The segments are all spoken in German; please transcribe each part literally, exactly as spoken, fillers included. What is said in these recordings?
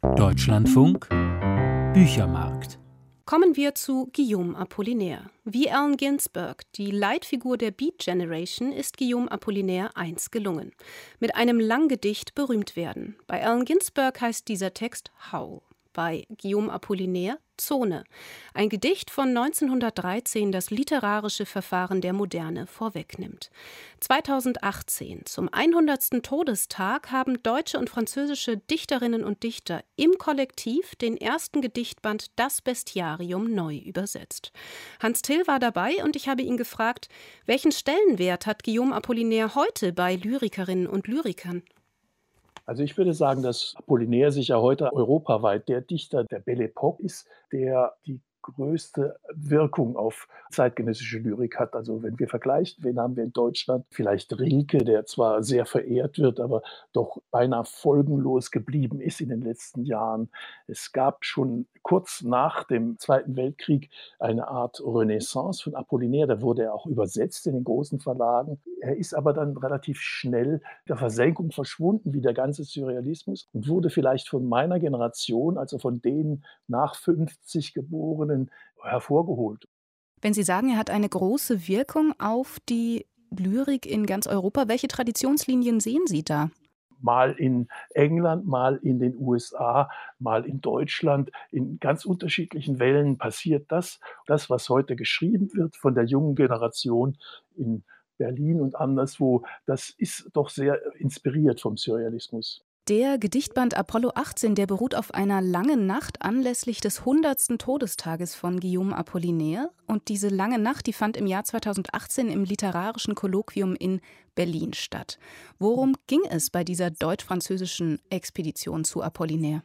Deutschlandfunk Büchermarkt. Kommen wir zu Guillaume Apollinaire. Wie Allen Ginsberg, die Leitfigur der Beat Generation, ist Guillaume Apollinaire eins gelungen: mit einem Langgedicht berühmt werden. Bei Allen Ginsberg heißt dieser Text Howl. Bei Guillaume Apollinaire Zone. Ein Gedicht von neunzehnhundertdreizehn, das literarische Verfahren der Moderne vorwegnimmt. zweitausendachtzehn, zum hundertsten Todestag, haben deutsche und französische Dichterinnen und Dichter im Kollektiv den ersten Gedichtband Das Bestiarium neu übersetzt. Hans Till war dabei und ich habe ihn gefragt, welchen Stellenwert hat Guillaume Apollinaire heute bei Lyrikerinnen und Lyrikern? Also ich würde sagen, dass Apollinaire sicher heute europaweit der Dichter der Belle Époque ist, der die größte Wirkung auf zeitgenössische Lyrik hat. Also wenn wir vergleichen, wen haben wir in Deutschland? Vielleicht Rilke, der zwar sehr verehrt wird, aber doch beinahe folgenlos geblieben ist in den letzten Jahren. Es gab schon kurz nach dem Zweiten Weltkrieg eine Art Renaissance von Apollinaire. Da wurde er auch übersetzt in den großen Verlagen. Er ist aber dann relativ schnell der Versenkung verschwunden, wie der ganze Surrealismus, und wurde vielleicht von meiner Generation, also von denen nach fünfzig Geborenen, hervorgeholt. Wenn Sie sagen, er hat eine große Wirkung auf die Lyrik in ganz Europa, welche Traditionslinien sehen Sie da? Mal in England, mal in den U S A, mal in Deutschland. In ganz unterschiedlichen Wellen passiert das. Das, was heute geschrieben wird von der jungen Generation in Berlin und anderswo, das ist doch sehr inspiriert vom Surrealismus. Der Gedichtband Apollo achtzehn, der beruht auf einer langen Nacht anlässlich des hundertsten Todestages von Guillaume Apollinaire. Und diese lange Nacht, die fand im Jahr zweitausendachtzehn im Literarischen Kolloquium in Berlin statt. Worum ging es bei dieser deutsch-französischen Expedition zu Apollinaire?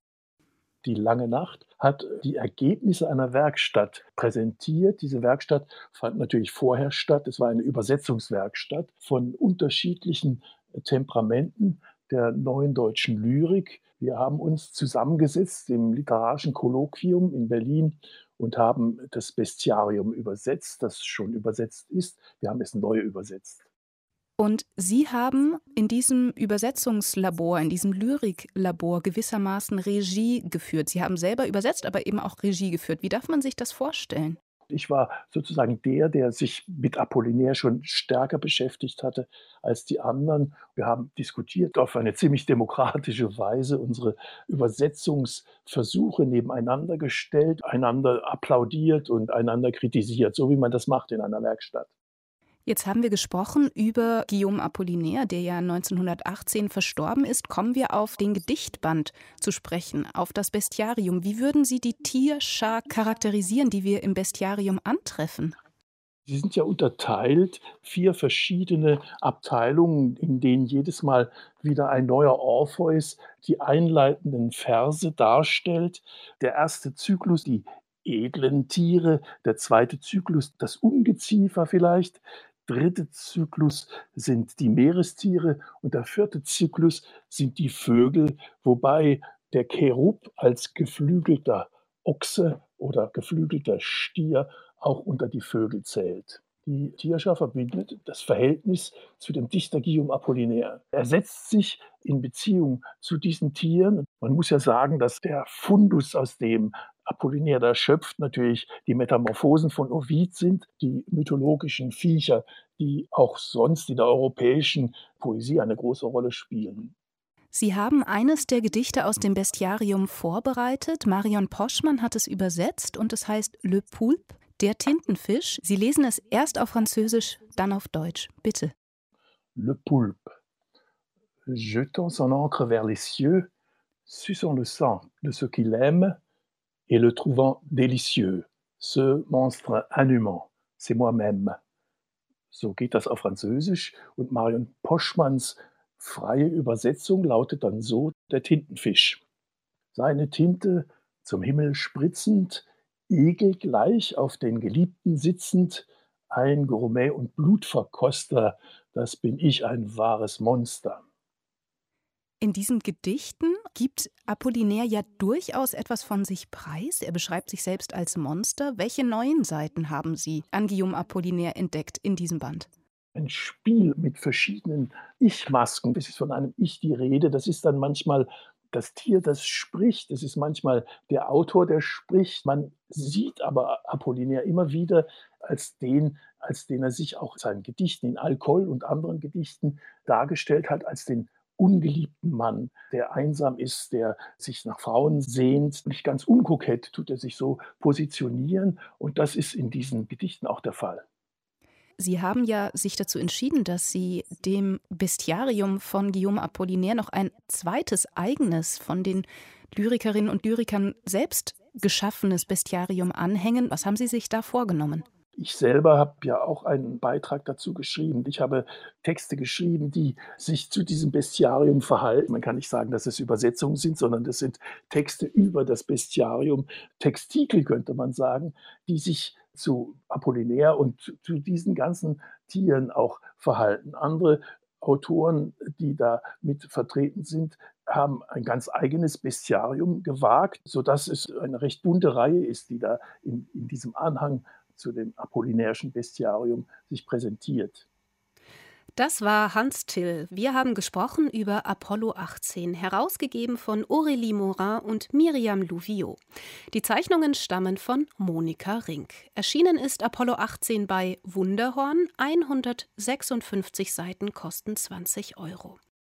Die lange Nacht hat die Ergebnisse einer Werkstatt präsentiert. Diese Werkstatt fand natürlich vorher statt. Es war eine Übersetzungswerkstatt von unterschiedlichen Temperamenten der neuen deutschen Lyrik. Wir haben uns zusammengesetzt im Literarischen Kolloquium in Berlin und haben das Bestiarium übersetzt, das schon übersetzt ist. Wir haben es neu übersetzt. Und Sie haben in diesem Übersetzungslabor, in diesem Lyriklabor gewissermaßen Regie geführt. Sie haben selber übersetzt, aber eben auch Regie geführt. Wie darf man sich das vorstellen? Ich war sozusagen der, der sich mit Apollinaire schon stärker beschäftigt hatte als die anderen. Wir haben diskutiert auf eine ziemlich demokratische Weise, unsere Übersetzungsversuche nebeneinander gestellt, einander applaudiert und einander kritisiert, so wie man das macht in einer Werkstatt. Jetzt haben wir gesprochen über Guillaume Apollinaire, der ja neunzehnhundertachtzehn verstorben ist. Kommen wir auf den Gedichtband zu sprechen, auf das Bestiarium. Wie würden Sie die Tierschar charakterisieren, die wir im Bestiarium antreffen? Sie sind ja unterteilt, vier verschiedene Abteilungen, in denen jedes Mal wieder ein neuer Orpheus die einleitenden Verse darstellt. Der erste Zyklus, die edlen Tiere, der zweite Zyklus, das Ungeziefer vielleicht, dritte Zyklus sind die Meerestiere und der vierte Zyklus sind die Vögel, wobei der Cherub als geflügelter Ochse oder geflügelter Stier auch unter die Vögel zählt. Die Tierschar verbindet das Verhältnis zu dem Dichter Guillaume Apollinaire. Er setzt sich in Beziehung zu diesen Tieren. Man muss ja sagen, dass der Fundus, aus dem Apollinaire da schöpft, natürlich die Metamorphosen von Ovid sind, die mythologischen Viecher, die auch sonst in der europäischen Poesie eine große Rolle spielen. Sie haben eines der Gedichte aus dem Bestiarium vorbereitet. Marion Poschmann hat es übersetzt und es heißt Le Poulpe, der Tintenfisch. Sie lesen es erst auf Französisch, dann auf Deutsch. Bitte. Le Poulpe. Jetant son encre vers les cieux, suçant le sang de ceux qu'il aime et le trouvant délicieux. Ce monstre inhumain, c'est moi-même. So geht das auf Französisch und Marion Poschmanns freie Übersetzung lautet dann so: der Tintenfisch. Seine Tinte zum Himmel spritzend, igelgleich auf den Geliebten sitzend, ein Gourmet und Blutverkoster, das bin ich, ein wahres Monster. In diesen Gedichten gibt Apollinaire ja durchaus etwas von sich preis. Er beschreibt sich selbst als Monster. Welche neuen Seiten haben Sie an Guillaume Apollinaire entdeckt in diesem Band? Ein Spiel mit verschiedenen Ich-Masken. Es ist von einem Ich die Rede. Das ist dann manchmal das Tier, das spricht. Es ist manchmal der Autor, der spricht. Man sieht aber Apollinaire immer wieder als den als den er sich auch in seinen Gedichten, in Alkoll und anderen Gedichten dargestellt hat, als den ungeliebten Mann, der einsam ist, der sich nach Frauen sehnt. Nicht ganz unkokett tut er sich so positionieren und das ist in diesen Gedichten auch der Fall. Sie haben ja sich dazu entschieden, dass Sie dem Bestiarium von Guillaume Apollinaire noch ein zweites eigenes, von den Lyrikerinnen und Lyrikern selbst geschaffenes Bestiarium anhängen. Was haben Sie sich da vorgenommen? Ich selber habe ja auch einen Beitrag dazu geschrieben. Ich habe Texte geschrieben, die sich zu diesem Bestiarium verhalten. Man kann nicht sagen, dass es Übersetzungen sind, sondern das sind Texte über das Bestiarium, Textikel könnte man sagen, die sich zu Apollinaire und zu diesen ganzen Tieren auch verhalten. Andere Autoren, die da mit vertreten sind, haben ein ganz eigenes Bestiarium gewagt, sodass es eine recht bunte Reihe ist, die da in, in diesem Anhang zu dem apollinärischen Bestiarium sich präsentiert. Das war Hans Till. Wir haben gesprochen über Apollo achtzehn, herausgegeben von Aurélie Morin und Myriam Louviot. Die Zeichnungen stammen von Monika Rink. Erschienen ist Apollo achtzehn bei Wunderhorn. hundertsechsundfünfzig Seiten kosten zwanzig Euro.